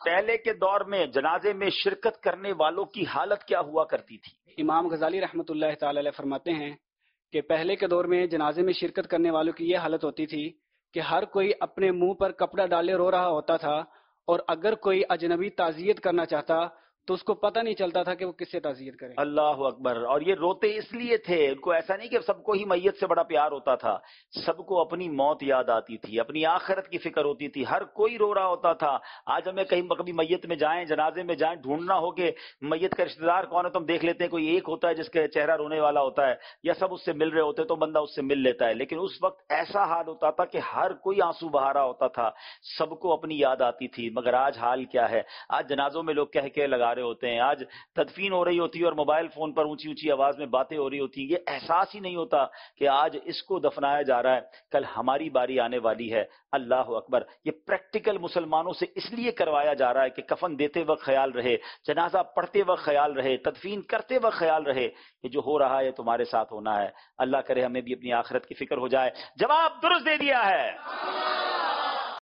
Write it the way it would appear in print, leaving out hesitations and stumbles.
پہلے کے دور میں جنازے میں شرکت کرنے والوں کی حالت کیا ہوا کرتی تھی؟ امام غزالی رحمۃ اللہ تعالی علیہ فرماتے ہیں کہ پہلے کے دور میں جنازے میں شرکت کرنے والوں کی یہ حالت ہوتی تھی کہ ہر کوئی اپنے منہ پر کپڑا ڈالے رو رہا ہوتا تھا، اور اگر کوئی اجنبی تعزیت کرنا چاہتا تو اس کو پتہ نہیں چلتا تھا کہ وہ کس سے تعزیت کرے۔ اللہ اکبر۔ اور یہ روتے اس لیے تھے، ان کو ایسا نہیں کہ سب کو ہی میت سے بڑا پیار ہوتا تھا، سب کو اپنی موت یاد آتی تھی، اپنی آخرت کی فکر ہوتی تھی، ہر کوئی رو رہا ہوتا تھا۔ آج ہمیں کہیں کبھی میت میں جائیں، جنازے میں جائیں، ڈھونڈنا ہو کہ میت کا رشتہ دار کون ہے تو ہم دیکھ لیتے ہیں کوئی ایک ہوتا ہے جس کا چہرہ رونے والا ہوتا ہے، یا سب اس سے مل رہے ہوتے تو بندہ اس سے مل لیتا ہے، لیکن اس وقت ایسا حال ہوتا تھا کہ ہر کوئی آنسو بہا رہا ہوتا تھا، سب کو اپنی یاد آتی تھی۔ مگر آج حال کیا ہے؟ آج جنازوں میں لوگ کہہ کے لگا رہے ہوتے ہیں، آج تدفین ہو رہی ہوتی ہے اور موبائل فون پر اونچی اونچی آواز میں باتیں ہو رہی ہوتی ہیں، یہ احساس ہی نہیں ہوتا کہ آج اس کو دفنایا جا رہا ہے، کل ہماری باری آنے والی ہے۔ اللہ اکبر۔ یہ پریکٹیکل مسلمانوں سے اس لیے کروایا جا رہا ہے کہ کفن دیتے وقت خیال رہے، جنازہ پڑھتے وقت خیال رہے، تدفین کرتے وقت خیال رہے کہ جو ہو رہا ہے تمہارے ساتھ ہونا ہے۔ اللہ کرے ہمیں بھی اپنی آخرت کی فکر ہو جائے۔ جواب درست دے دیا ہے۔